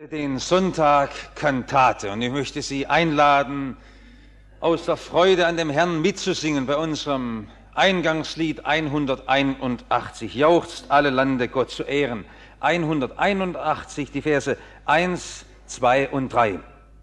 Den Sonntag Kantate, und ich möchte Sie einladen, aus der Freude an dem Herrn mitzusingen bei unserem Eingangslied 181. Jauchzt alle Lande Gott zu ehren. 181, die Verse 1, 2 und 3.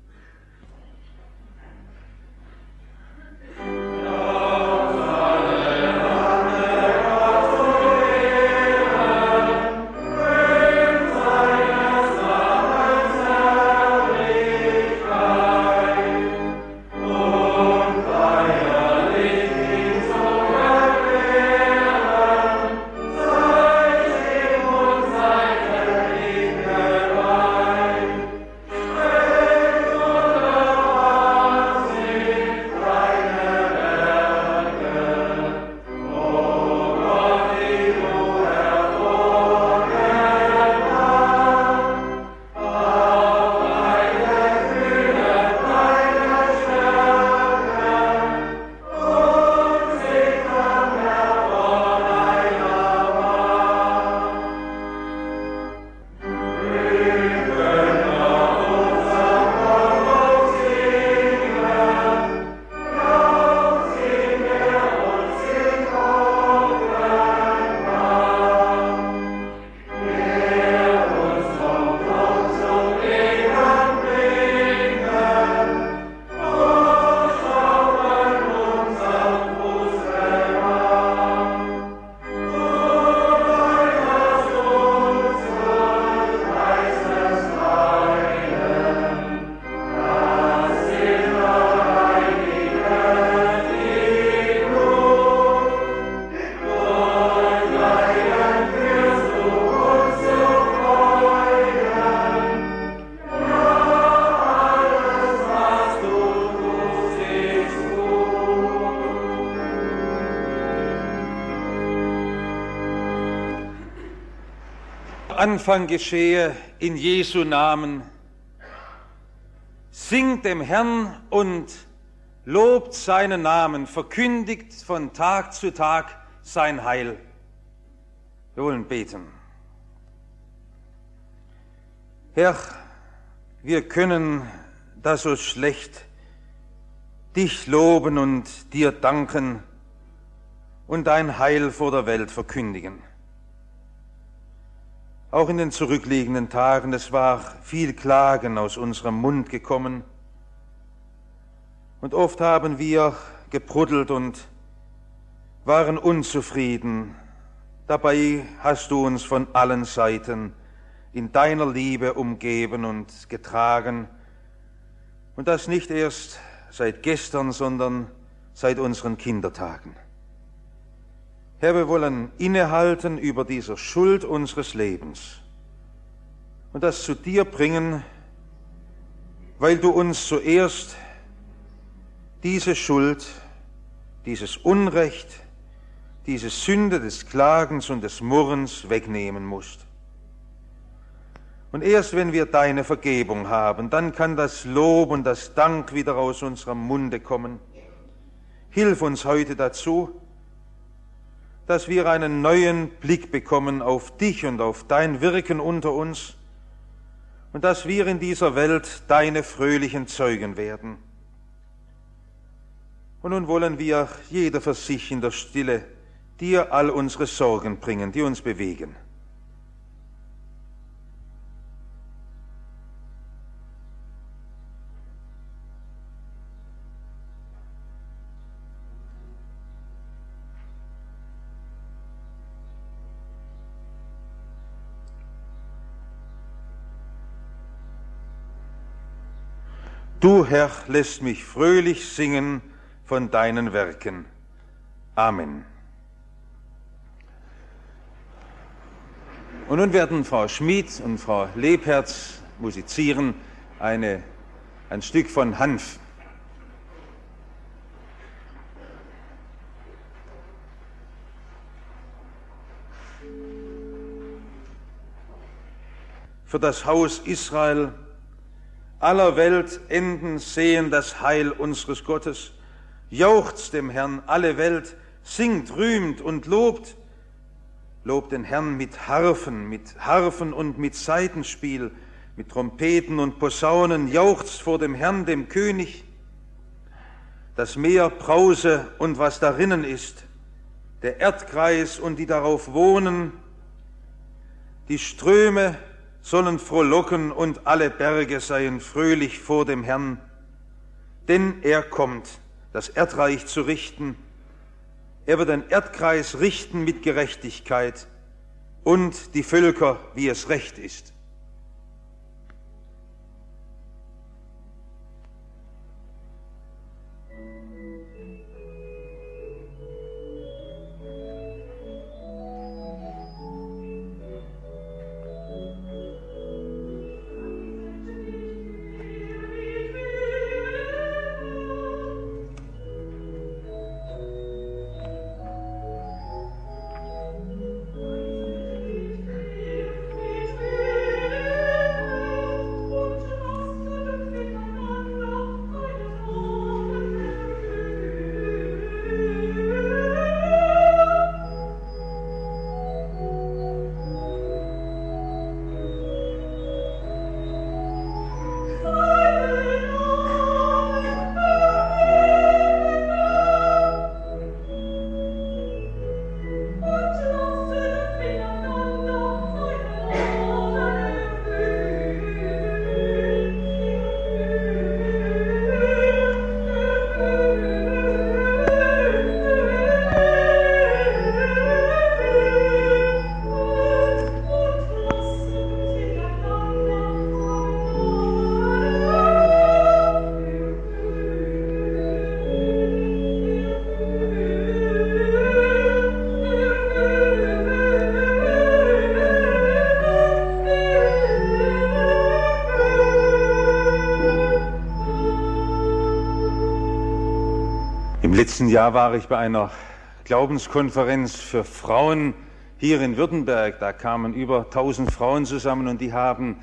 Anfang geschehe in Jesu Namen. Singt dem Herrn und lobt seinen Namen, verkündigt von Tag zu Tag sein Heil. Wir wollen beten. Herr, wir können da so schlecht dich loben und dir danken und dein Heil vor der Welt verkündigen. Auch in den zurückliegenden Tagen, es war viel Klagen aus unserem Mund gekommen. Und oft haben wir gebruddelt und waren unzufrieden. Dabei hast du uns von allen Seiten in deiner Liebe umgeben und getragen. Und das nicht erst seit gestern, sondern seit unseren Kindertagen. Herr, wir wollen innehalten über dieser Schuld unseres Lebens und das zu dir bringen, weil du uns zuerst diese Schuld, dieses Unrecht, diese Sünde des Klagens und des Murrens wegnehmen musst. Und erst wenn wir deine Vergebung haben, dann kann das Lob und das Dank wieder aus unserem Munde kommen. Hilf uns heute dazu, dass wir einen neuen Blick bekommen auf dich und auf dein Wirken unter uns und dass wir in dieser Welt deine fröhlichen Zeugen werden. Und nun wollen wir, jeder für sich in der Stille, dir all unsere Sorgen bringen, die uns bewegen. Du, Herr, lässt mich fröhlich singen von deinen Werken. Amen. Und nun werden Frau Schmid und Frau Lebherz musizieren ein Stück von Hanf. Für das Haus Israel aller Welt Enden sehen das Heil unseres Gottes. Jauchzt dem Herrn alle Welt, singt, rühmt und lobt. Lobt den Herrn mit Harfen und mit Saitenspiel. mit Trompeten und Posaunen jauchzt vor dem Herrn, dem König. Das Meer brause und was darinnen ist, der Erdkreis und die darauf wohnen. Die Ströme sollen frohlocken und alle Berge seien fröhlich vor dem Herrn. Denn er kommt, das Erdreich zu richten. Er wird den Erdkreis richten mit Gerechtigkeit und die Völker, wie es recht ist. Im letzten Jahr war ich bei einer Glaubenskonferenz für Frauen hier in Württemberg. Da kamen über 1000 Frauen zusammen und die haben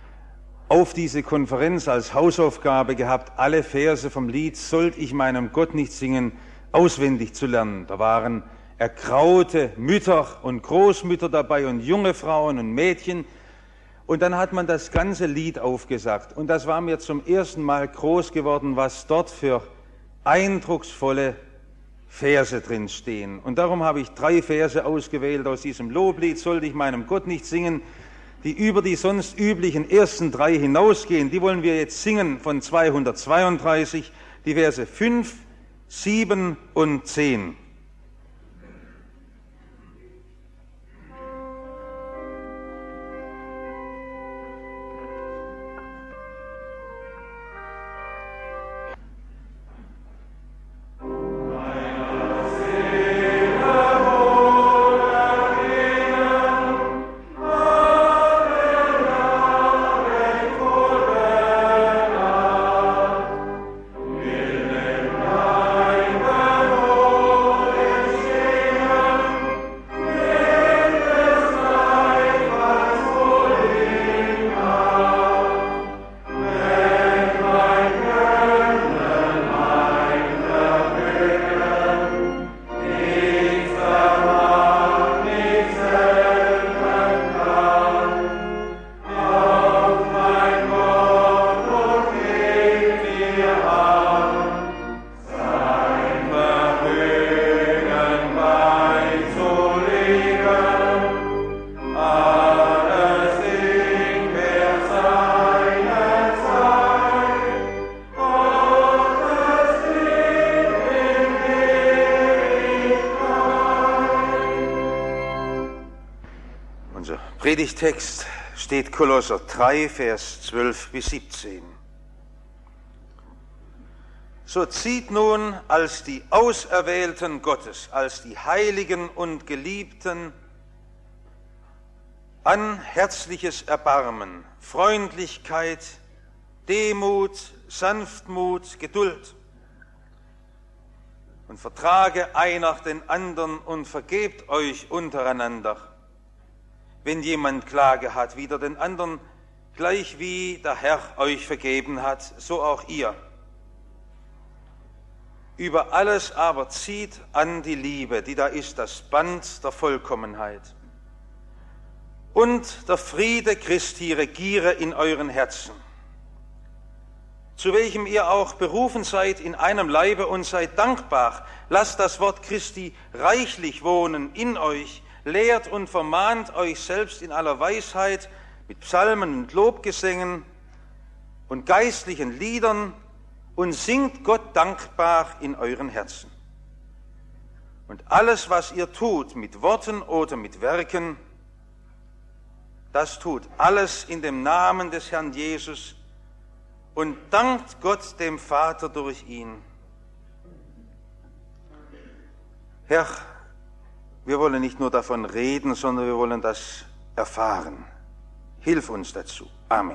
auf diese Konferenz als Hausaufgabe gehabt, alle Verse vom Lied "Sollt ich meinem Gott nicht singen" auswendig zu lernen. Da waren ergraute Mütter und Großmütter dabei und junge Frauen und Mädchen. Und dann hat man das ganze Lied aufgesagt. Und das war mir zum ersten Mal groß geworden, was dort für eindrucksvolle Verse drin stehen. Und darum habe ich 3 Verse ausgewählt aus diesem Loblied "Sollte ich meinem Gott nicht singen", die über die sonst üblichen ersten 3 hinausgehen. Die wollen wir jetzt singen von 232, die Verse 5, 7 und 10. Predigtext steht Kolosser 3, Vers 12 bis 17. So zieht nun als die Auserwählten Gottes, als die Heiligen und Geliebten an herzliches Erbarmen, Freundlichkeit, Demut, Sanftmut, Geduld und vertrage einer den anderen und vergebt euch untereinander. Wenn jemand Klage hat wider den anderen, gleich wie der Herr euch vergeben hat, so auch ihr. Über alles aber zieht an die Liebe, die da ist das Band der Vollkommenheit. und der Friede Christi regiere in euren Herzen, zu welchem ihr auch berufen seid in einem Leibe, und seid dankbar. Lasst das Wort Christi reichlich wohnen in euch, lehrt und vermahnt euch selbst in aller Weisheit mit Psalmen und Lobgesängen und geistlichen Liedern und singt Gott dankbar in euren Herzen. Und alles, was ihr tut, mit Worten oder mit Werken, das tut alles in dem Namen des Herrn Jesus und dankt Gott dem Vater durch ihn. Herr, wir wollen nicht nur davon reden, sondern wir wollen das erfahren. Hilf uns dazu. Amen.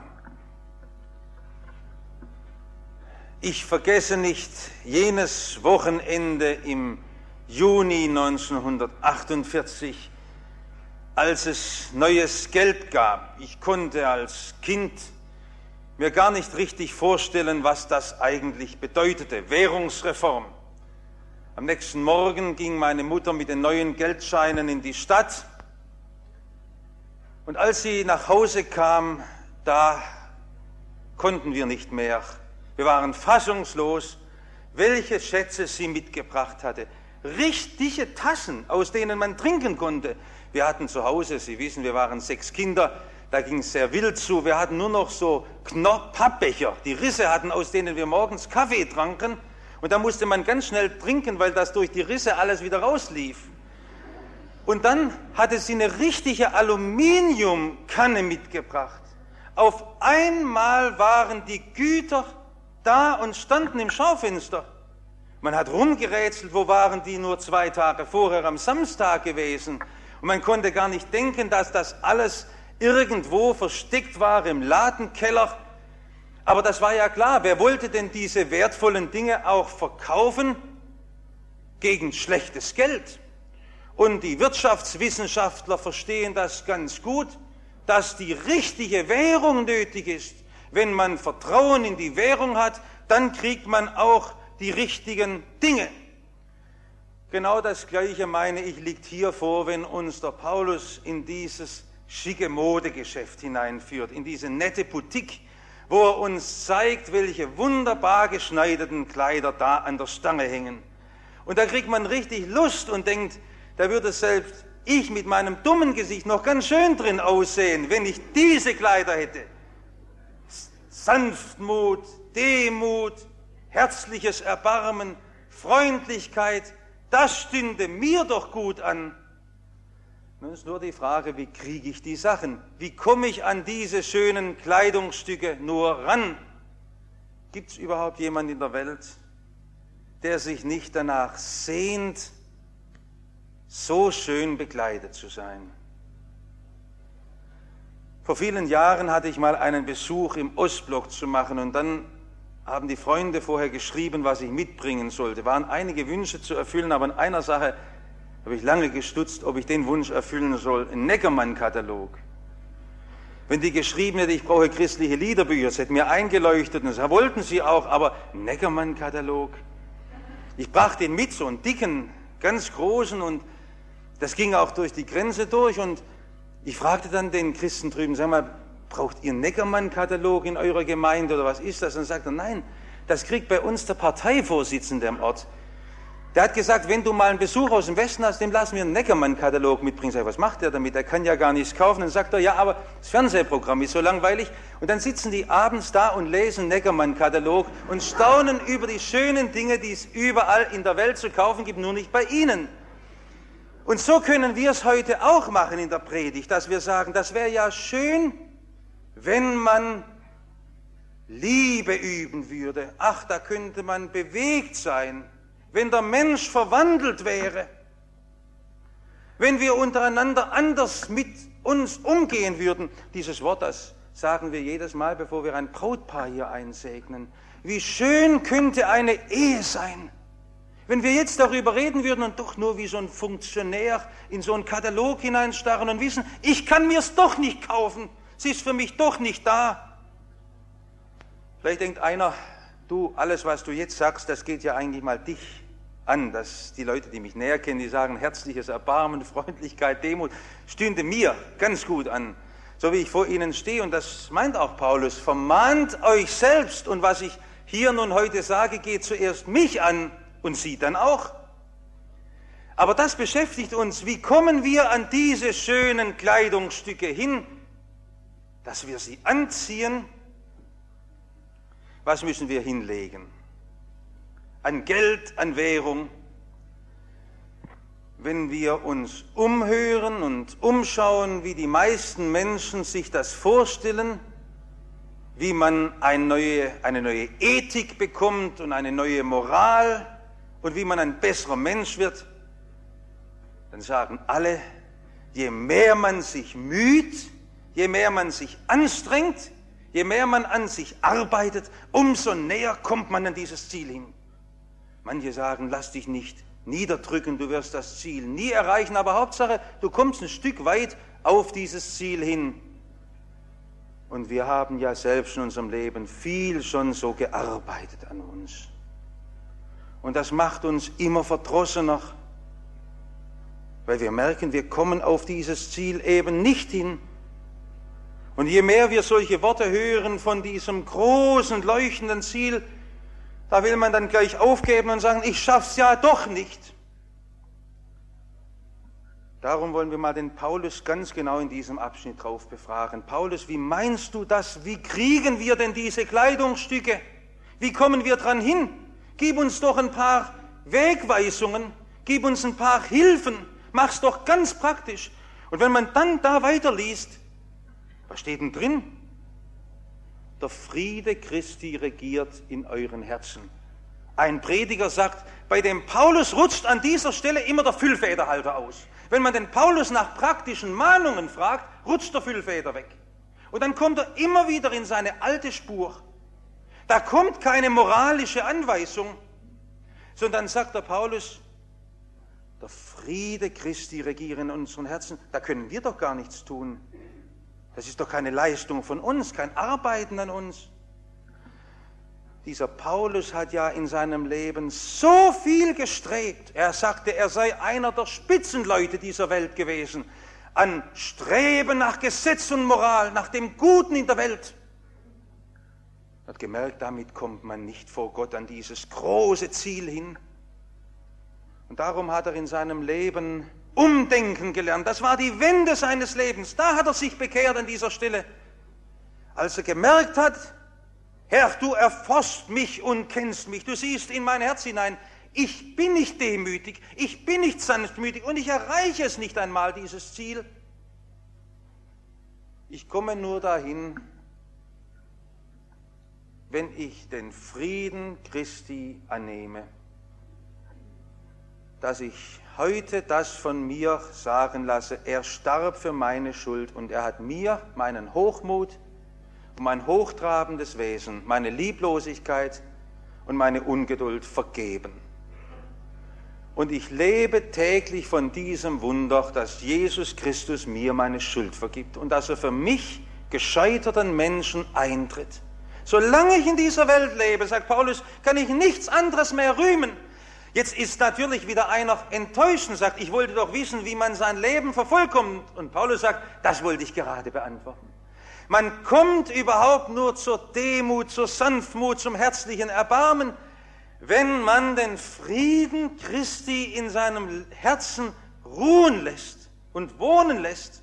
Ich vergesse nicht jenes Wochenende im Juni 1948, als es neues Geld gab. Ich konnte als Kind mir gar nicht richtig vorstellen, was das eigentlich bedeutete. Währungsreform. Am nächsten Morgen ging meine Mutter mit den neuen Geldscheinen in die Stadt. Und als sie nach Hause kam, da konnten wir nicht mehr. Wir waren fassungslos, welche Schätze sie mitgebracht hatte. Richtige Tassen, aus denen man trinken konnte. Wir hatten zu Hause, Sie wissen, wir waren 6 Kinder, da ging es sehr wild zu. Wir hatten nur noch so Pappbecher, die Risse hatten, aus denen wir morgens Kaffee tranken. Und da musste man ganz schnell trinken, weil das durch die Risse alles wieder rauslief. Und dann hatte sie eine richtige Aluminiumkanne mitgebracht. Auf einmal waren die Güter da und standen im Schaufenster. Man hat rumgerätselt, wo waren die nur 2 Tage vorher am Samstag gewesen. Und man konnte gar nicht denken, dass das alles irgendwo versteckt war im Ladenkeller. Aber das war ja klar, wer wollte denn diese wertvollen Dinge auch verkaufen gegen schlechtes Geld? Und die Wirtschaftswissenschaftler verstehen das ganz gut, dass die richtige Währung nötig ist. Wenn man Vertrauen in die Währung hat, dann kriegt man auch die richtigen Dinge. Genau das Gleiche, meine ich, liegt hier vor, wenn uns der Paulus in dieses schicke Modegeschäft hineinführt, in diese nette Boutique, wo er uns zeigt, welche wunderbar geschneiderten Kleider da an der Stange hängen. Und da kriegt man richtig Lust und denkt, da würde selbst ich mit meinem dummen Gesicht noch ganz schön drin aussehen, wenn ich diese Kleider hätte. Sanftmut, Demut, herzliches Erbarmen, Freundlichkeit, das stünde mir doch gut an. Nun ist nur die Frage, wie kriege ich die Sachen? Wie komme ich an diese schönen Kleidungsstücke nur ran? Gibt es überhaupt jemanden in der Welt, der sich nicht danach sehnt, so schön bekleidet zu sein? Vor vielen Jahren hatte ich mal einen Besuch im Ostblock zu machen und dann haben die Freunde vorher geschrieben, was ich mitbringen sollte. Waren einige Wünsche zu erfüllen, aber in einer Sache habe ich lange gestutzt, ob ich den Wunsch erfüllen soll. Ein Neckermann-Katalog. Wenn die geschrieben hätte, ich brauche christliche Liederbücher, das hätte mir eingeleuchtet und das wollten sie auch, aber Neckermann-Katalog. Ich brachte ihn mit, so einen dicken, ganz großen, und das ging auch durch die Grenze durch, und ich fragte dann den Christen drüben, sag mal, braucht ihr einen Neckermann-Katalog in eurer Gemeinde oder was ist das? Und dann sagt er, nein, das kriegt bei uns der Parteivorsitzende im Ort. Der hat gesagt, wenn du mal einen Besuch aus dem Westen hast, dem lassen wir einen Neckermann-Katalog mitbringen. Sag ich, was macht der damit? Der kann ja gar nichts kaufen. Dann sagt er, ja, aber das Fernsehprogramm ist so langweilig. Und dann sitzen die abends da und lesen Neckermann-Katalog und staunen über die schönen Dinge, die es überall in der Welt zu kaufen gibt, nur nicht bei ihnen. Und so können wir es heute auch machen in der Predigt, dass wir sagen, das wäre ja schön, wenn man Liebe üben würde. Ach, da könnte man bewegt sein, wenn der Mensch verwandelt wäre, wenn wir untereinander anders mit uns umgehen würden. Dieses Wort, das sagen wir jedes Mal, bevor wir ein Brautpaar hier einsegnen. Wie schön könnte eine Ehe sein, wenn wir jetzt darüber reden würden und doch nur wie so ein Funktionär in so einen Katalog hineinstarren und wissen, ich kann mir's doch nicht kaufen, sie ist für mich doch nicht da. Vielleicht denkt einer, du, alles was du jetzt sagst, das geht ja eigentlich mal dich an, dass die Leute, die mich näher kennen, die sagen, herzliches Erbarmen, Freundlichkeit, Demut, stünde mir ganz gut an, so wie ich vor ihnen stehe. Und das meint auch Paulus, vermahnt euch selbst. Und was ich hier nun heute sage, geht zuerst mich an und sie dann auch. Aber das beschäftigt uns, wie kommen wir an diese schönen Kleidungsstücke hin, dass wir sie anziehen? Was müssen wir hinlegen? An Geld, an Währung. Wenn wir uns umhören und umschauen, wie die meisten Menschen sich das vorstellen, wie man eine neue Ethik bekommt und eine neue Moral und wie man ein besserer Mensch wird, dann sagen alle, je mehr man sich müht, je mehr man sich anstrengt, je mehr man an sich arbeitet, umso näher kommt man an dieses Ziel hin. Manche sagen, lass dich nicht niederdrücken, du wirst das Ziel nie erreichen, aber Hauptsache, du kommst ein Stück weit auf dieses Ziel hin. Und wir haben ja selbst in unserem Leben viel schon so gearbeitet an uns. Und das macht uns immer verdrossener, weil wir merken, wir kommen auf dieses Ziel eben nicht hin. Und je mehr wir solche Worte hören von diesem großen, leuchtenden Ziel, da will man dann gleich aufgeben und sagen, ich schaff's ja doch nicht. Darum wollen wir mal den Paulus ganz genau in diesem Abschnitt drauf befragen. Paulus, wie meinst du das? Wie kriegen wir denn diese Kleidungsstücke? Wie kommen wir dran hin? Gib uns doch ein paar Wegweisungen, gib uns ein paar Hilfen, mach's doch ganz praktisch. Und wenn man dann da weiterliest, was steht denn drin? Der Friede Christi regiert in euren Herzen. Ein Prediger sagt, bei dem Paulus rutscht an dieser Stelle immer der Füllfederhalter aus. Wenn man den Paulus nach praktischen Mahnungen fragt, rutscht der Füllfeder weg. Und dann kommt er immer wieder in seine alte Spur. Da kommt keine moralische Anweisung, sondern sagt der Paulus, der Friede Christi regiert in unseren Herzen. Da können wir doch gar nichts tun. Das ist doch keine Leistung von uns, kein Arbeiten an uns. Dieser Paulus hat ja in seinem Leben so viel gestrebt. Er sagte, er sei einer der Spitzenleute dieser Welt gewesen. An Streben nach Gesetz und Moral, nach dem Guten in der Welt. Er hat gemerkt, damit kommt man nicht vor Gott an dieses große Ziel hin. Und darum hat er in seinem Leben Umdenken gelernt. Das war die Wende seines Lebens. Da hat er sich bekehrt an dieser Stelle. Als er gemerkt hat, Herr, du erforscht mich und kennst mich. Du siehst in mein Herz hinein. Ich bin nicht demütig, ich bin nicht sanftmütig und ich erreiche es nicht einmal, dieses Ziel. Ich komme nur dahin, wenn ich den Frieden Christi annehme, dass ich heute das von mir sagen lasse, er starb für meine Schuld und er hat mir meinen Hochmut und mein hochtrabendes Wesen, meine Lieblosigkeit und meine Ungeduld vergeben. Und ich lebe täglich von diesem Wunder, dass Jesus Christus mir meine Schuld vergibt und dass er für mich gescheiterten Menschen eintritt. Solange ich in dieser Welt lebe, sagt Paulus, kann ich nichts anderes mehr rühmen. Jetzt ist natürlich wieder einer enttäuscht und sagt, ich wollte doch wissen, wie man sein Leben vervollkommt. Und Paulus sagt, das wollte ich gerade beantworten. Man kommt überhaupt nur zur Demut, zur Sanftmut, zum herzlichen Erbarmen, wenn man den Frieden Christi in seinem Herzen ruhen lässt und wohnen lässt.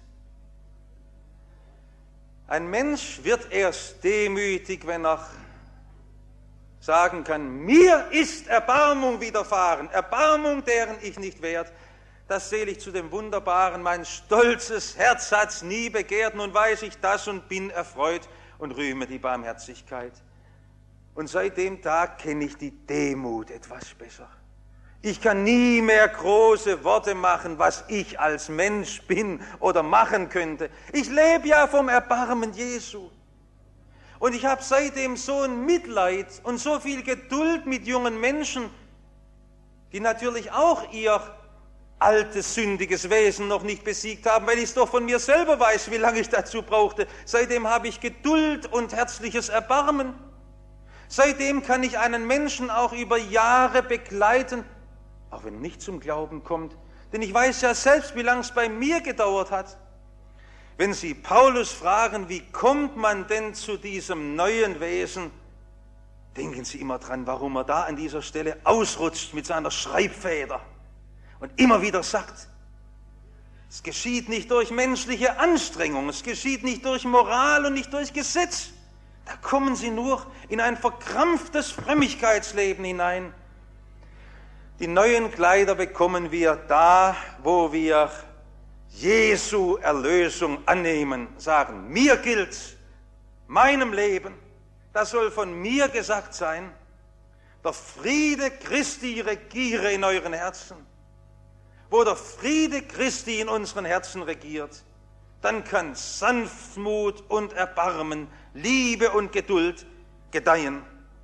Ein Mensch wird erst demütig, wenn er sagen kann, mir ist Erbarmung widerfahren, Erbarmung, deren ich nicht wert. Das zähle ich zu dem Wunderbaren, mein stolzes Herz hat's nie begehrt, nun weiß ich das und bin erfreut und rühme die Barmherzigkeit. Und seit dem Tag kenne ich die Demut etwas besser. Ich kann nie mehr große Worte machen, was ich als Mensch bin oder machen könnte. Ich lebe ja vom Erbarmen Jesu. Und ich habe seitdem so ein Mitleid und so viel Geduld mit jungen Menschen, die natürlich auch ihr altes, sündiges Wesen noch nicht besiegt haben, weil ich es doch von mir selber weiß, wie lange ich dazu brauchte. Seitdem habe ich Geduld und herzliches Erbarmen. Seitdem kann ich einen Menschen auch über Jahre begleiten, auch wenn er nicht zum Glauben kommt. Denn ich weiß ja selbst, wie lange es bei mir gedauert hat. Wenn Sie Paulus fragen, wie kommt man denn zu diesem neuen Wesen, denken Sie immer dran, warum er da an dieser Stelle ausrutscht mit seiner Schreibfeder und immer wieder sagt, es geschieht nicht durch menschliche Anstrengung, es geschieht nicht durch Moral und nicht durch Gesetz. Da kommen Sie nur in ein verkrampftes Frömmigkeitsleben hinein. Die neuen Kleider bekommen wir da, wo wir Jesu Erlösung annehmen, sagen, mir gilt, meinem Leben, das soll von mir gesagt sein, der Friede Christi regiere in euren Herzen. Wo der Friede Christi in unseren Herzen regiert, dann kann Sanftmut und Erbarmen, Liebe und Geduld gedeihen.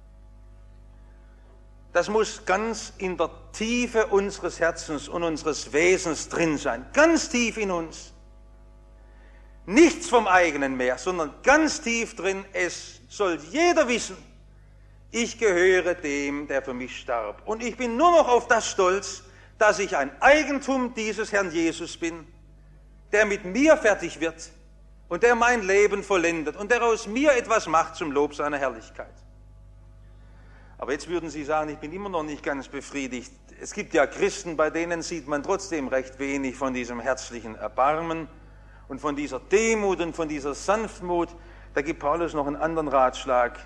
Das muss ganz in der Tiefe unseres Herzens und unseres Wesens drin sein, ganz tief in uns. Nichts vom eigenen mehr, sondern ganz tief drin, es soll jeder wissen, ich gehöre dem, der für mich starb. Und ich bin nur noch auf das stolz, dass ich ein Eigentum dieses Herrn Jesus bin, der mit mir fertig wird und der mein Leben vollendet und der aus mir etwas macht zum Lob seiner Herrlichkeit. Aber jetzt würden Sie sagen, ich bin immer noch nicht ganz befriedigt. Es gibt ja Christen, bei denen sieht man trotzdem recht wenig von diesem herzlichen Erbarmen und von dieser Demut und von dieser Sanftmut. Da gibt Paulus noch einen anderen Ratschlag.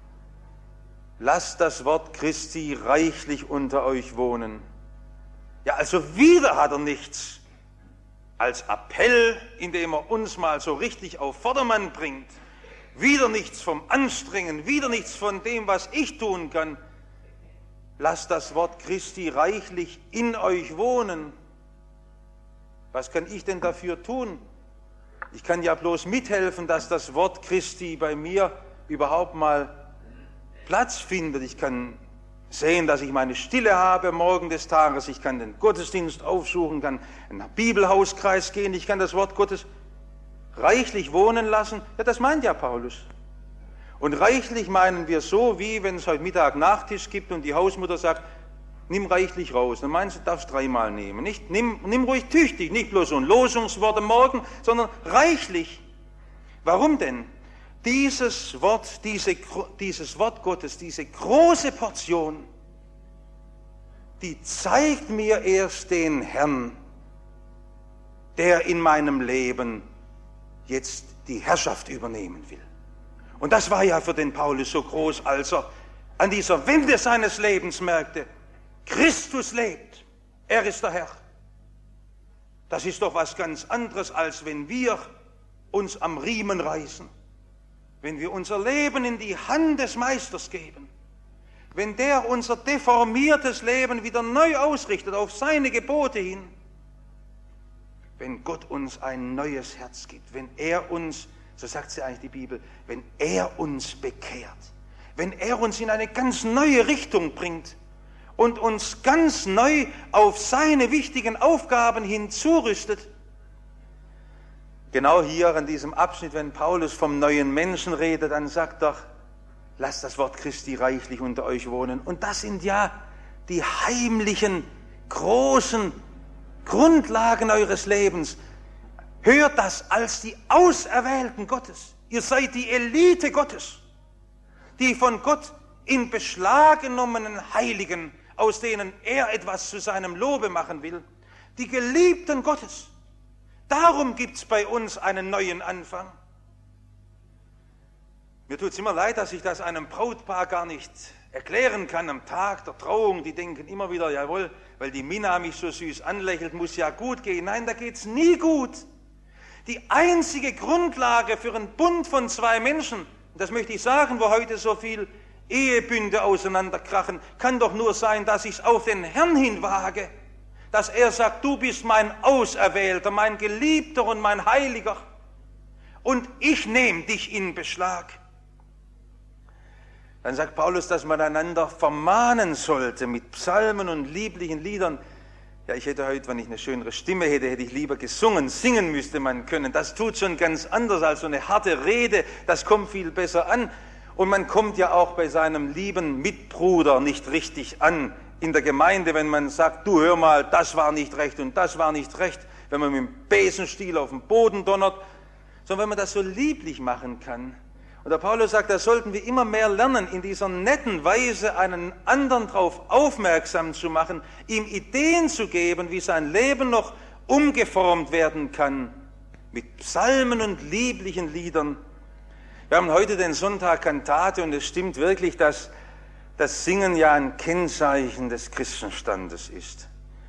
Lasst das Wort Christi reichlich unter euch wohnen. Ja, also wieder hat er nichts als Appell, indem er uns mal so richtig auf Vordermann bringt. Wieder nichts vom Anstrengen, wieder nichts von dem, was ich tun kann. Lasst das Wort Christi reichlich in euch wohnen. Was kann ich denn dafür tun? Ich kann ja bloß mithelfen, dass das Wort Christi bei mir überhaupt mal Platz findet. Ich kann sehen, dass ich meine Stille habe morgen des Tages. Ich kann den Gottesdienst aufsuchen, kann in einen Bibelhauskreis gehen. Ich kann das Wort Gottes reichlich wohnen lassen. Ja, das meint ja Paulus. Und reichlich meinen wir so, wie wenn es heute Mittag Nachtisch gibt und die Hausmutter sagt, nimm reichlich raus. Dann meinst du, darfst 3-mal nehmen. Nicht, nimm ruhig tüchtig, nicht bloß so ein Losungswort am Morgen, sondern reichlich. Warum denn? Dieses Wort Gottes, diese große Portion, die zeigt mir erst den Herrn, der in meinem Leben jetzt die Herrschaft übernehmen will. Und das war ja für den Paulus so groß, als er an dieser Wende seines Lebens merkte, Christus lebt, er ist der Herr. Das ist doch was ganz anderes, als wenn wir uns am Riemen reißen. Wenn wir unser Leben in die Hand des Meisters geben, wenn der unser deformiertes Leben wieder neu ausrichtet auf seine Gebote hin, wenn Gott uns ein neues Herz gibt, wenn er uns, so sagt sie eigentlich die Bibel, wenn er uns bekehrt, wenn er uns in eine ganz neue Richtung bringt und uns ganz neu auf seine wichtigen Aufgaben hin zurüstet. Genau hier an diesem Abschnitt, wenn Paulus vom neuen Menschen redet, dann sagt er, lasst das Wort Christi reichlich unter euch wohnen. Und das sind ja die heimlichen, großen Grundlagen eures Lebens. Hört das als die Auserwählten Gottes. Ihr seid die Elite Gottes, die von Gott in Beschlag genommenen Heiligen, aus denen er etwas zu seinem Lobe machen will, die Geliebten Gottes. Darum gibt es bei uns einen neuen Anfang. Mir tut es immer leid, dass ich das einem Brautpaar gar nicht erklären kann am Tag der Trauung. Die denken immer wieder, jawohl, weil die Minna mich so süß anlächelt, muss ja gut gehen. Nein, da geht es nie gut. Die einzige Grundlage für einen Bund von 2 Menschen, das möchte ich sagen, wo heute so viel Ehebünde auseinanderkrachen, kann doch nur sein, dass ich es auf den Herrn hin wage. Dass er sagt, du bist mein Auserwählter, mein Geliebter und mein Heiliger. Und ich nehme dich in Beschlag. Dann sagt Paulus, dass man einander vermahnen sollte mit Psalmen und lieblichen Liedern. Ja, ich hätte heute, wenn ich eine schönere Stimme hätte, hätte ich lieber gesungen. Singen müsste man können. Das tut schon ganz anders als so eine harte Rede. Das kommt viel besser an. Und man kommt ja auch bei seinem lieben Mitbruder nicht richtig an, in der Gemeinde, wenn man sagt, du hör mal, das war nicht recht und das war nicht recht, wenn man mit dem Besenstiel auf den Boden donnert, sondern wenn man das so lieblich machen kann. Und der Paulus sagt, da sollten wir immer mehr lernen, in dieser netten Weise einen anderen darauf aufmerksam zu machen, ihm Ideen zu geben, wie sein Leben noch umgeformt werden kann, mit Psalmen und lieblichen Liedern. Wir haben heute den Sonntag Kantate und es stimmt wirklich, dass das Singen ja ein Kennzeichen des Christenstandes ist.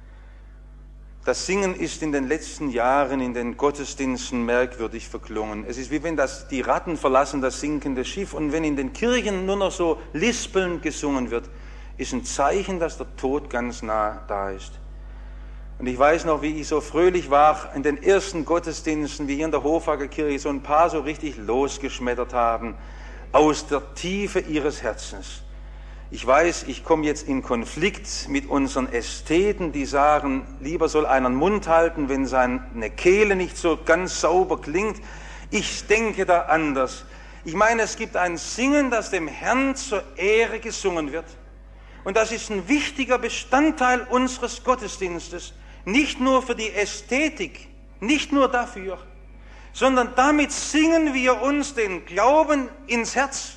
Das Singen ist in den letzten Jahren in den Gottesdiensten merkwürdig verklungen. Es ist wie wenn die Ratten verlassen das sinkende Schiff und wenn in den Kirchen nur noch so lispelnd gesungen wird, ist ein Zeichen, dass der Tod ganz nah da ist. Und ich weiß noch, wie ich so fröhlich war in den ersten Gottesdiensten, wie hier in der Hofacker Kirche so ein paar so richtig losgeschmettert haben, aus der Tiefe ihres Herzens. Ich weiß, ich komme jetzt in Konflikt mit unseren Ästheten, die sagen, lieber soll einer den Mund halten, wenn seine Kehle nicht so ganz sauber klingt. Ich denke da anders. Ich meine, es gibt ein Singen, das dem Herrn zur Ehre gesungen wird. Und das ist ein wichtiger Bestandteil unseres Gottesdienstes. Nicht nur für die Ästhetik, nicht nur dafür, sondern damit singen wir uns den Glauben ins Herz.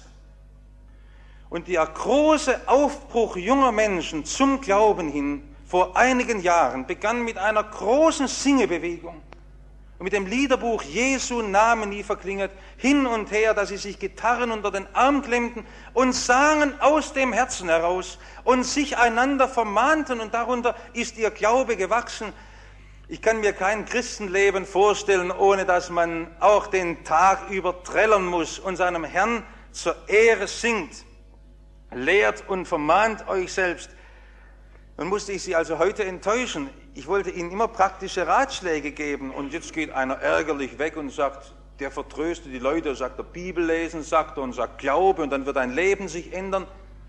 Und der große Aufbruch junger Menschen zum Glauben hin vor einigen Jahren begann mit einer großen Singebewegung. Und mit dem Liederbuch Jesu Name nie verklinget, hin und her, dass sie sich Gitarren unter den Arm klemmten und sangen aus dem Herzen heraus und sich einander vermahnten und darunter ist ihr Glaube gewachsen. Ich kann mir kein Christenleben vorstellen, ohne dass man auch den Tag über trällern muss und seinem Herrn zur Ehre singt. Lehrt und vermahnt euch selbst. Nun musste ich Sie also heute enttäuschen. Ich wollte Ihnen immer praktische Ratschläge geben und jetzt geht einer ärgerlich weg und sagt, der vertröstet die Leute, sagt der Bibel lesen, sagt er und sagt Glaube und dann wird ein Leben sich ändern.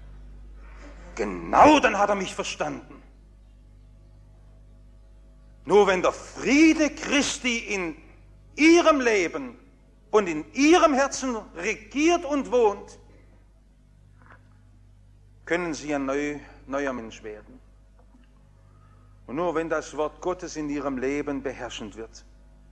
Genau, dann hat er mich verstanden. Nur wenn der Friede Christi in Ihrem Leben und in Ihrem Herzen regiert und wohnt, können Sie ein neuer Mensch werden. Und nur wenn das Wort Gottes in Ihrem Leben beherrschend wird.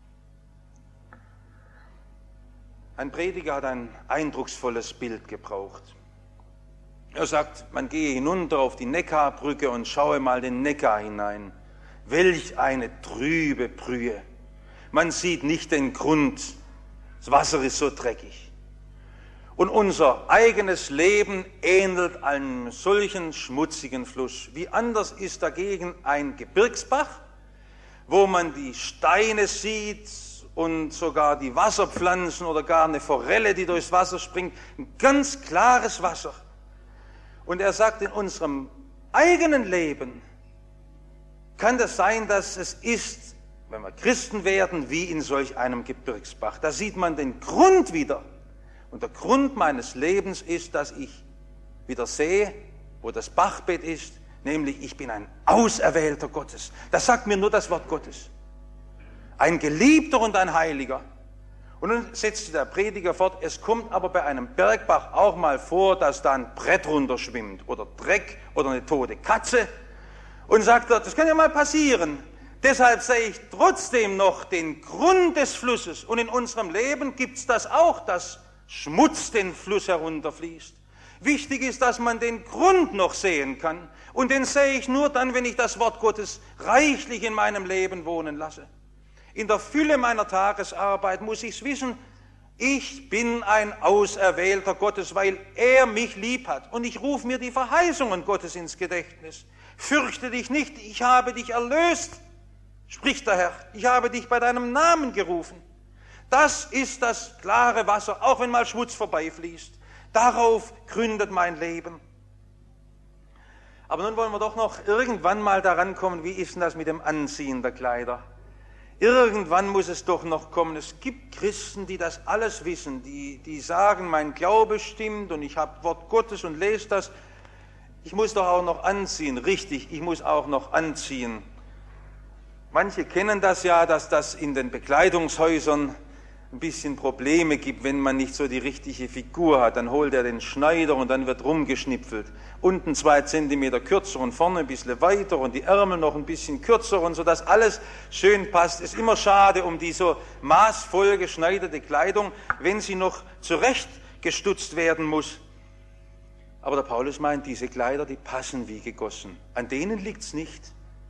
Ein Prediger hat ein eindrucksvolles Bild gebraucht. Er sagt, man gehe hinunter auf die Neckarbrücke und schaue mal den Neckar hinein. Welch eine trübe Brühe. Man sieht nicht den Grund. Das Wasser ist so dreckig. Und unser eigenes Leben ähnelt einem solchen schmutzigen Fluss. Wie anders ist dagegen ein Gebirgsbach, wo man die Steine sieht und sogar die Wasserpflanzen oder gar eine Forelle, die durchs Wasser springt. Ein ganz klares Wasser. Und er sagt, in unserem eigenen Leben kann das sein, dass es ist, wenn wir Christen werden, wie in solch einem Gebirgsbach. Da sieht man den Grund wieder. Und der Grund meines Lebens ist, dass ich wieder sehe, wo das Bachbett ist, nämlich ich bin ein Auserwählter Gottes. Das sagt mir nur das Wort Gottes. Ein Geliebter und ein Heiliger. Und nun setzte der Prediger fort, es kommt aber bei einem Bergbach auch mal vor, dass da ein Brett runterschwimmt oder Dreck oder eine tote Katze. Und sagt er, das kann ja mal passieren. Deshalb sehe ich trotzdem noch den Grund des Flusses. Und in unserem Leben gibt es das auch, dass Schmutz den Fluss herunterfließt. Wichtig ist, dass man den Grund noch sehen kann. Und den sehe ich nur dann, wenn ich das Wort Gottes reichlich in meinem Leben wohnen lasse. In der Fülle meiner Tagesarbeit muss ich wissen, ich bin ein Auserwählter Gottes, weil er mich lieb hat. Und ich rufe mir die Verheißungen Gottes ins Gedächtnis. Fürchte dich nicht, ich habe dich erlöst, spricht der Herr. Ich habe dich bei deinem Namen gerufen. Das ist das klare Wasser, auch wenn mal Schmutz vorbeifließt. Darauf gründet mein Leben. Aber nun wollen wir doch noch irgendwann mal daran kommen, wie ist denn das mit dem Anziehen der Kleider? Irgendwann muss es doch noch kommen. Es gibt Christen, die das alles wissen, die sagen, mein Glaube stimmt und ich habe Wort Gottes und lese das. Ich muss doch auch noch anziehen. Richtig, ich muss auch noch anziehen. Manche kennen das ja, dass das in den Bekleidungshäusern ein bisschen Probleme gibt, wenn man nicht so die richtige Figur hat. Dann holt er den Schneider und dann wird rumgeschnipfelt. Unten 2 Zentimeter kürzer und vorne ein bisschen weiter und die Ärmel noch ein bisschen kürzer und so, dass alles schön passt. Ist immer schade um die so maßvoll geschneiderte Kleidung, wenn sie noch zurechtgestutzt werden muss. Aber der Paulus meint, diese Kleider, die passen wie gegossen. An denen liegt's nicht.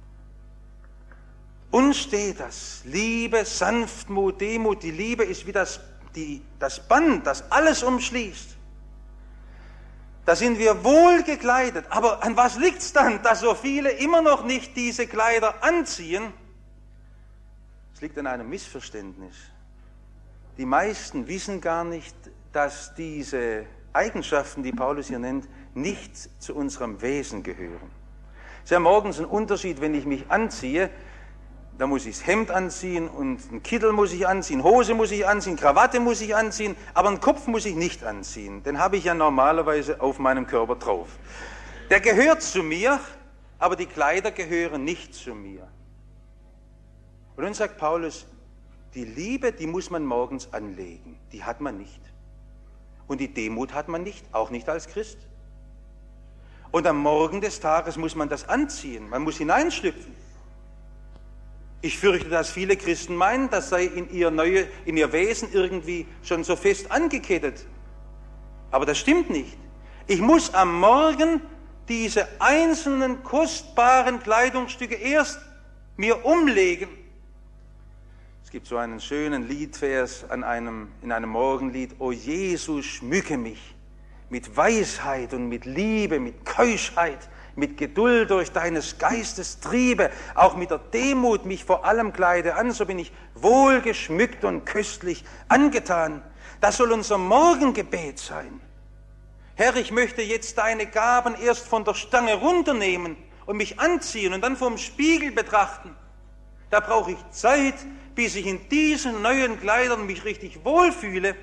Uns steht das. Liebe, Sanftmut, Demut. Die Liebe ist wie das Band, das alles umschließt. Da sind wir wohl gekleidet. Aber an was liegt's dann, dass so viele immer noch nicht diese Kleider anziehen? Es liegt an einem Missverständnis. Die meisten wissen gar nicht, dass diese Eigenschaften, die Paulus hier nennt, nicht zu unserem Wesen gehören. Es ist ja morgens ein Unterschied, wenn ich mich anziehe. Da muss ich das Hemd anziehen und einen Kittel muss ich anziehen, Hose muss ich anziehen, Krawatte muss ich anziehen, aber einen Kopf muss ich nicht anziehen. Den habe ich ja normalerweise auf meinem Körper drauf. Der gehört zu mir, aber die Kleider gehören nicht zu mir. Und dann sagt Paulus, die Liebe, die muss man morgens anlegen, die hat man nicht. Und die Demut hat man nicht, auch nicht als Christ. Und am Morgen des Tages muss man das anziehen, man muss hineinschlüpfen. Ich fürchte, dass viele Christen meinen, das sei in ihr Wesen irgendwie schon so fest angekettet. Aber das stimmt nicht. Ich muss am Morgen diese einzelnen kostbaren Kleidungsstücke erst mir umlegen. Es gibt so einen schönen Liedvers in einem Morgenlied. O Jesus, schmücke mich mit Weisheit und mit Liebe, mit Keuschheit, mit Geduld durch deines Geistes Triebe, auch mit der Demut mich vor allem kleide an, so bin ich wohlgeschmückt und köstlich angetan. Das soll unser Morgengebet sein. Herr, ich möchte jetzt deine Gaben erst von der Stange runternehmen und mich anziehen und dann vorm Spiegel betrachten. Da brauche ich Zeit, bis ich in diesen neuen Kleidern mich richtig wohlfühle.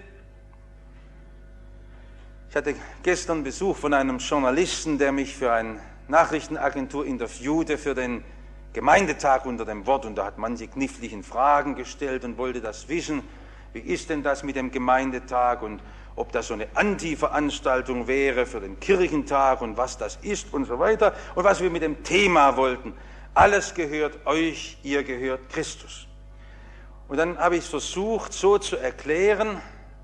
Ich hatte gestern Besuch von einem Journalisten, der mich für eine Nachrichtenagentur interviewte für den Gemeindetag unter dem Wort, und da hat manche kniffligen Fragen gestellt und wollte das wissen, wie ist denn das mit dem Gemeindetag und ob das so eine Anti-Veranstaltung wäre für den Kirchentag und was das ist und so weiter und was wir mit dem Thema wollten. Alles gehört euch, ihr gehört Christus. Und dann habe ich es versucht so zu erklären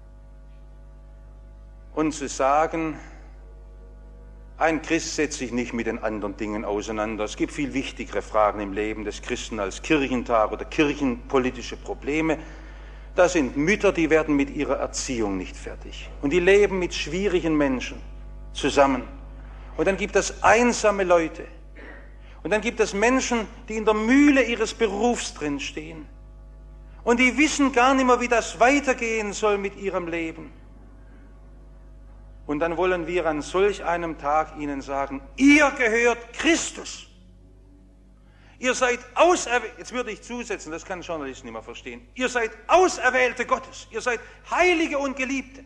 und zu sagen, ein Christ setzt sich nicht mit den anderen Dingen auseinander. Es gibt viel wichtigere Fragen im Leben des Christen als Kirchentag oder kirchenpolitische Probleme. Das sind Mütter, die werden mit ihrer Erziehung nicht fertig. Und die leben mit schwierigen Menschen zusammen. Und dann gibt es einsame Leute. Und dann gibt es Menschen, die in der Mühle ihres Berufs drinstehen. Und die wissen gar nicht mehr, wie das weitergehen soll mit ihrem Leben. Und dann wollen wir an solch einem Tag ihnen sagen, ihr gehört Christus. Ihr seid auserwählt, jetzt würde ich zusetzen, das kann ein Journalist nicht mehr verstehen, ihr seid Auserwählte Gottes, ihr seid Heilige und Geliebte.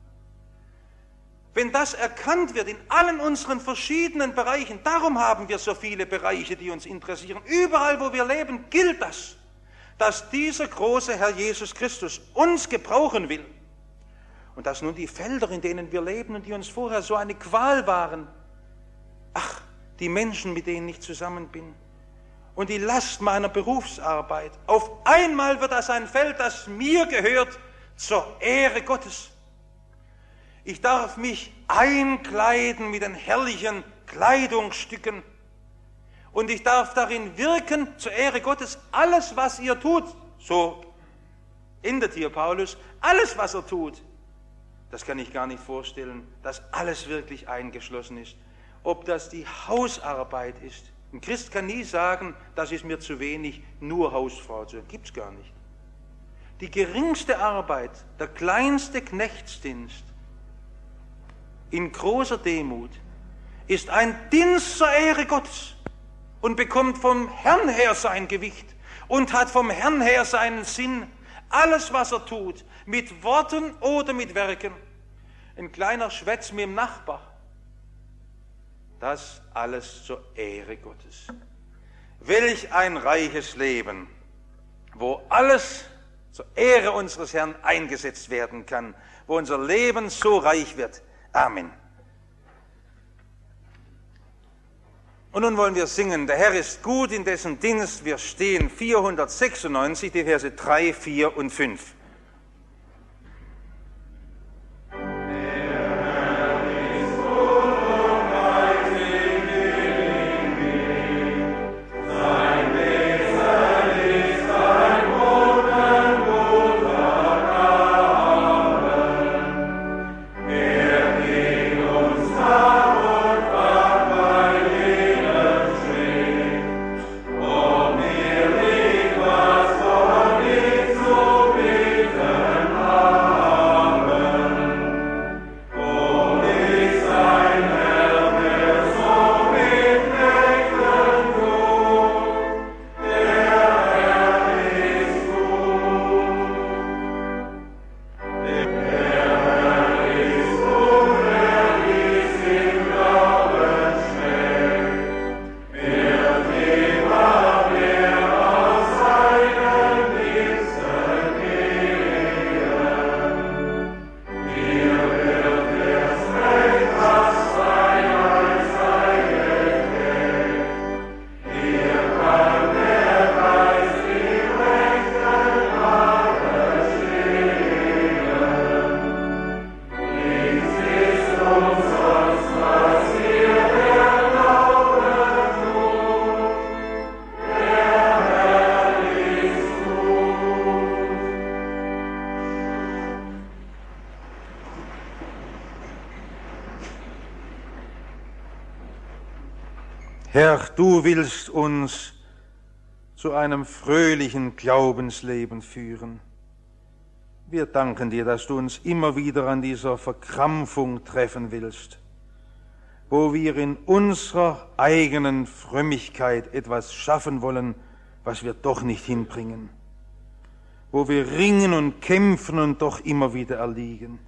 Wenn das erkannt wird in allen unseren verschiedenen Bereichen, darum haben wir so viele Bereiche, die uns interessieren, überall wo wir leben, gilt das, dass dieser große Herr Jesus Christus uns gebrauchen will. Und dass nun die Felder, in denen wir leben und die uns vorher so eine Qual waren, ach, die Menschen, mit denen ich zusammen bin und die Last meiner Berufsarbeit, auf einmal wird das ein Feld, das mir gehört, zur Ehre Gottes. Ich darf mich einkleiden mit den herrlichen Kleidungsstücken und ich darf darin wirken, zur Ehre Gottes, alles, was ihr tut, so endet hier Paulus, alles, was er tut, das kann ich gar nicht vorstellen, dass alles wirklich eingeschlossen ist. Ob das die Hausarbeit ist. Ein Christ kann nie sagen, das ist mir zu wenig, nur Hausfrau zu sein. Gibt es gar nicht. Die geringste Arbeit, der kleinste Knechtsdienst in großer Demut ist ein Dienst zur Ehre Gottes und bekommt vom Herrn her sein Gewicht und hat vom Herrn her seinen Sinn. Alles, was er tut, mit Worten oder mit Werken, ein kleiner Schwätz mit dem Nachbar, das alles zur Ehre Gottes. Welch ein reiches Leben, wo alles zur Ehre unseres Herrn eingesetzt werden kann, wo unser Leben so reich wird. Amen. Und nun wollen wir singen, der Herr ist gut, in dessen Dienst wir stehen, 496, die Verse 3, 4 und 5. Herr, du willst uns zu einem fröhlichen Glaubensleben führen. Wir danken dir, dass du uns immer wieder an dieser Verkrampfung treffen willst, wo wir in unserer eigenen Frömmigkeit etwas schaffen wollen, was wir doch nicht hinbringen, wo wir ringen und kämpfen und doch immer wieder erliegen.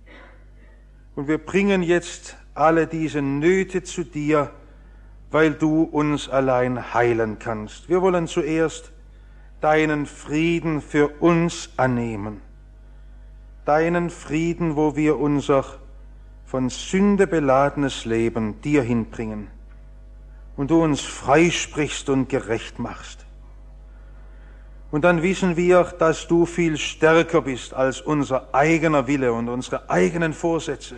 Und wir bringen jetzt alle diese Nöte zu dir, weil du uns allein heilen kannst. Wir wollen zuerst deinen Frieden für uns annehmen. Deinen Frieden, wo wir unser von Sünde beladenes Leben dir hinbringen und du uns freisprichst und gerecht machst. Und dann wissen wir, dass du viel stärker bist als unser eigener Wille und unsere eigenen Vorsätze.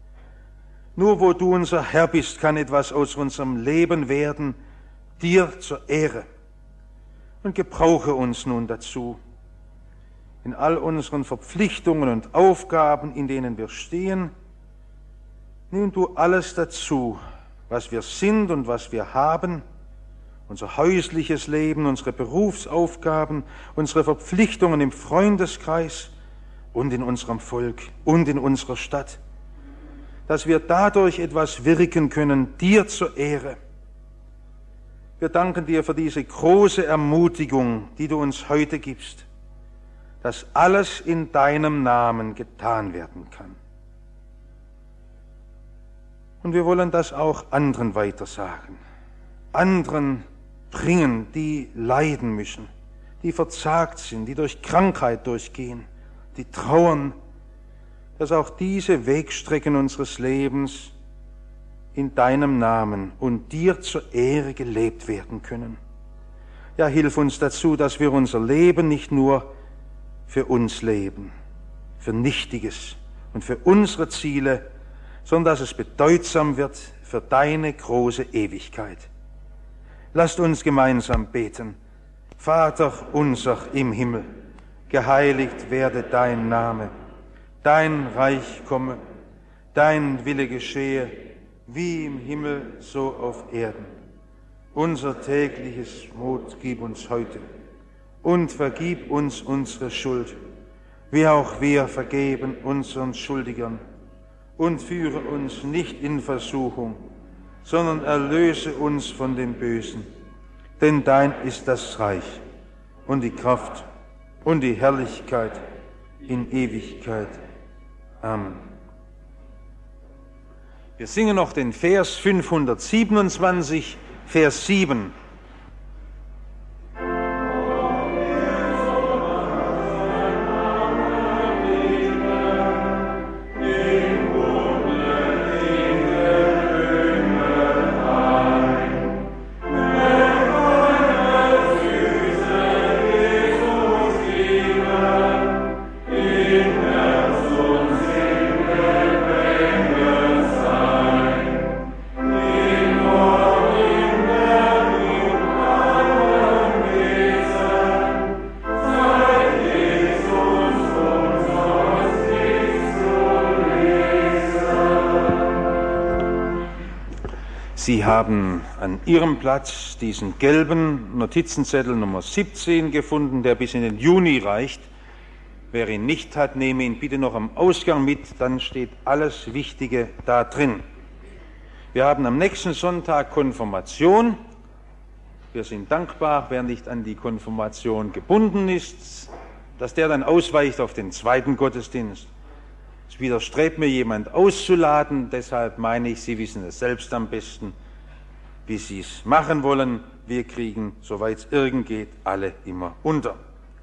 Nur wo du unser Herr bist, kann etwas aus unserem Leben werden, dir zur Ehre. Und gebrauche uns nun dazu, in all unseren Verpflichtungen und Aufgaben, in denen wir stehen. Nimm du alles dazu, was wir sind und was wir haben, unser häusliches Leben, unsere Berufsaufgaben, unsere Verpflichtungen im Freundeskreis und in unserem Volk und in unserer Stadt, dass wir dadurch etwas wirken können, dir zur Ehre. Wir danken dir für diese große Ermutigung, die du uns heute gibst, dass alles in deinem Namen getan werden kann. Und wir wollen das auch anderen weitersagen, anderen bringen, die leiden müssen, die verzagt sind, die durch Krankheit durchgehen, die trauern, dass auch diese Wegstrecken unseres Lebens in deinem Namen und dir zur Ehre gelebt werden können. Ja, hilf uns dazu, dass wir unser Leben nicht nur für uns leben, für Nichtiges und für unsere Ziele, sondern dass es bedeutsam wird für deine große Ewigkeit. Lasst uns gemeinsam beten. Vater unser im Himmel, geheiligt werde dein Name. Dein Reich komme, dein Wille geschehe, wie im Himmel, so auf Erden. Unser tägliches Brot gib uns heute und vergib uns unsere Schuld, wie auch wir vergeben unseren Schuldigern. Und führe uns nicht in Versuchung, sondern erlöse uns von dem Bösen. Denn dein ist das Reich und die Kraft und die Herrlichkeit in Ewigkeit. Amen. Wir singen noch den Vers 527, Vers 7. Sie haben an Ihrem Platz diesen gelben Notizenzettel Nummer 17 gefunden, der bis in den Juni reicht. Wer ihn nicht hat, nehme ihn bitte noch am Ausgang mit, dann steht alles Wichtige da drin. Wir haben am nächsten Sonntag Konfirmation. Wir sind dankbar, wer nicht an die Konfirmation gebunden ist, dass der dann ausweicht auf den zweiten Gottesdienst. Es widerstrebt mir, jemand auszuladen, deshalb meine ich, Sie wissen es selbst am besten, wie Sie es machen wollen. Wir kriegen, soweit es irgend geht, alle immer unter.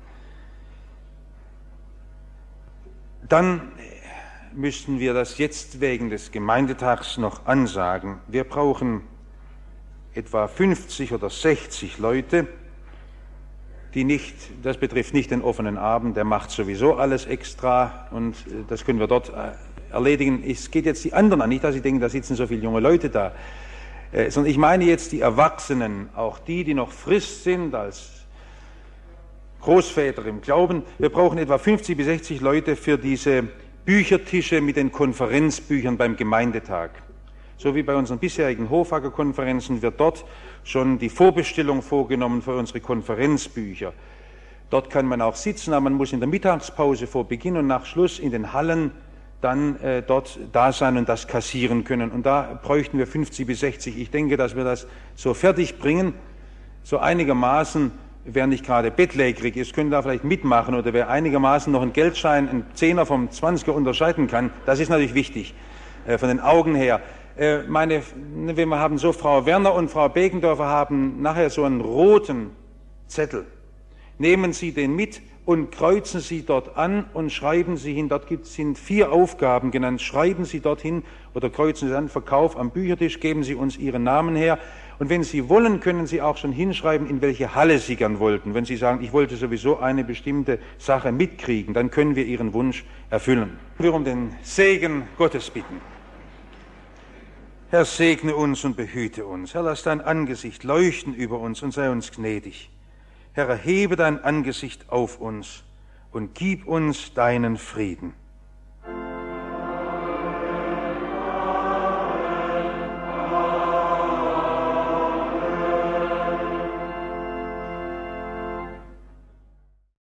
Dann müssten wir das jetzt wegen des Gemeindetags noch ansagen. Wir brauchen etwa 50 oder 60 Leute, die nicht, das betrifft nicht den offenen Abend, der macht sowieso alles extra und das können wir dort erledigen. Es geht jetzt die anderen an, nicht, dass Sie denken, da sitzen so viele junge Leute da, sondern ich meine jetzt die Erwachsenen, auch die, die noch frisch sind als Großväter im Glauben. Wir brauchen etwa 50 bis 60 Leute für diese Büchertische mit den Konferenzbüchern beim Gemeindetag. So wie bei unseren bisherigen Hofacker-Konferenzen wird dort schon die Vorbestellung vorgenommen für unsere Konferenzbücher. Dort kann man auch sitzen, aber man muss in der Mittagspause vor Beginn und nach Schluss in den Hallen dann dort da sein und das kassieren können. Und da bräuchten wir 50 bis 60. Ich denke, dass wir das so fertig bringen, so einigermaßen. Wer nicht gerade bettlägerig ist, könnte da vielleicht mitmachen, oder wer einigermaßen noch einen Geldschein, einen Zehner vom 20er unterscheiden kann, das ist natürlich wichtig, von den Augen her. Wir haben so, Frau Werner und Frau Begendorfer haben nachher so einen roten Zettel. Nehmen Sie den mit und kreuzen Sie dort an und schreiben Sie hin, dort sind 4 Aufgaben genannt, schreiben Sie dorthin oder kreuzen Sie an, Verkauf am Büchertisch, geben Sie uns Ihren Namen her. Und wenn Sie wollen, können Sie auch schon hinschreiben, in welche Halle Sie gern wollten. Wenn Sie sagen, ich wollte sowieso eine bestimmte Sache mitkriegen, dann können wir Ihren Wunsch erfüllen. Wir um den Segen Gottes bitten. Herr, segne uns und behüte uns. Herr, lass dein Angesicht leuchten über uns und sei uns gnädig. Herr, erhebe dein Angesicht auf uns und gib uns deinen Frieden.